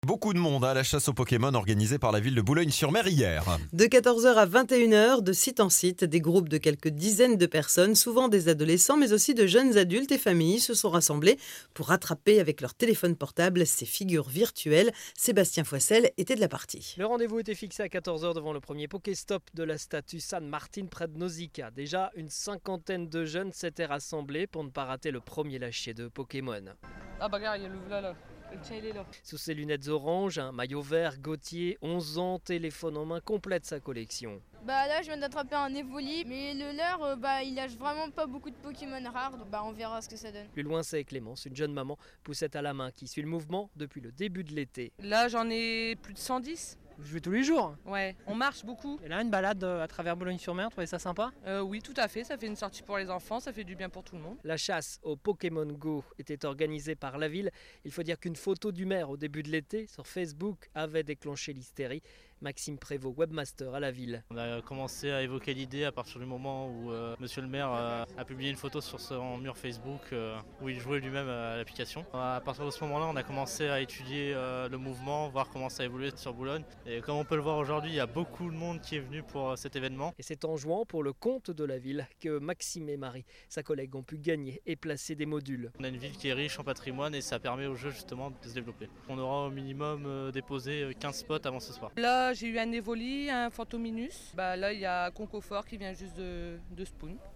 Beaucoup de monde à la chasse aux Pokémon organisée par la ville de Boulogne-sur-Mer hier. De 14h à 21h, de site en site, des groupes de quelques dizaines de personnes, souvent des adolescents, mais aussi de jeunes adultes et familles, se sont rassemblés pour attraper avec leur téléphone portable ces figures virtuelles. Sébastien Foissel était de la partie. Le rendez-vous était fixé à 14h devant le premier Pokéstop de la statue San Martin près de Nausicaa. Déjà, une cinquantaine de jeunes s'étaient rassemblés pour ne pas rater le premier lâcher de Pokémon. Ah bah regarde, il y a le là. Le tien il est là. Sous ses lunettes oranges, un maillot vert, Gauthier, 11 ans, téléphone en main, complète sa collection. Bah là je viens d'attraper un Evoli, mais le leur il lâche vraiment pas beaucoup de Pokémon rares, donc on verra ce que ça donne. Plus loin c'est Clémence, une jeune maman poussette à la main qui suit le mouvement depuis le début de l'été. Là j'en ai plus de 110. Je vais tous les jours. Ouais, on marche beaucoup. Et là une balade à travers Boulogne-sur-Mer, vous trouvez ça sympa ? Oui tout à fait, ça fait une sortie pour les enfants, ça fait du bien pour tout le monde. La chasse au Pokémon Go était organisée par la ville. Il faut dire qu'une photo du maire au début de l'été sur Facebook avait déclenché l'hystérie. Maxime Prévost, webmaster à la ville. On a commencé à évoquer l'idée à partir du moment où monsieur le maire a publié une photo sur son mur Facebook où il jouait lui-même à l'application. À partir de ce moment-là, on a commencé à étudier le mouvement, voir comment ça évoluait sur Boulogne. Et comme on peut le voir aujourd'hui, il y a beaucoup de monde qui est venu pour cet événement. Et c'est en jouant pour le compte de la ville que Maxime et Marie, sa collègue, ont pu gagner et placer des modules. On a une ville qui est riche en patrimoine et ça permet au jeu justement de se développer. On aura au minimum déposé 15 spots avant ce soir. Là j'ai eu un Evoli, un Fantominus. Là il y a Concoffort qui vient juste de spawn.